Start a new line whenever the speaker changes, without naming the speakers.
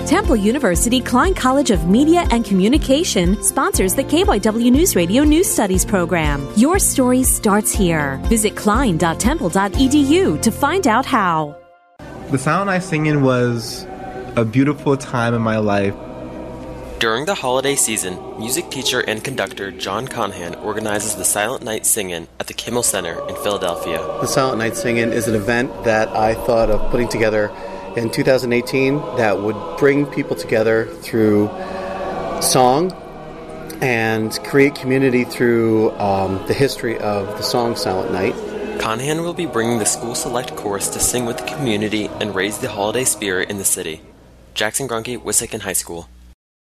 Temple University Klein College of Media and Communication sponsors the KYW News Radio News Studies program. Your story starts here. Visit klein.temple.edu to find out how.
The Silent Night Singing was a beautiful time in my life.
During the holiday season, music teacher and conductor John Conhan organizes the Silent Night Singin' at the Kimmel Center in Philadelphia.
The Silent Night Singin' is an event that I thought of putting together in 2018 that would bring people together through song and create community through the history of the song Silent Night.
Conhan will be bringing the school select chorus to sing with the community and raise the holiday spirit in the city. Jackson Grunke, Wissahickon High School.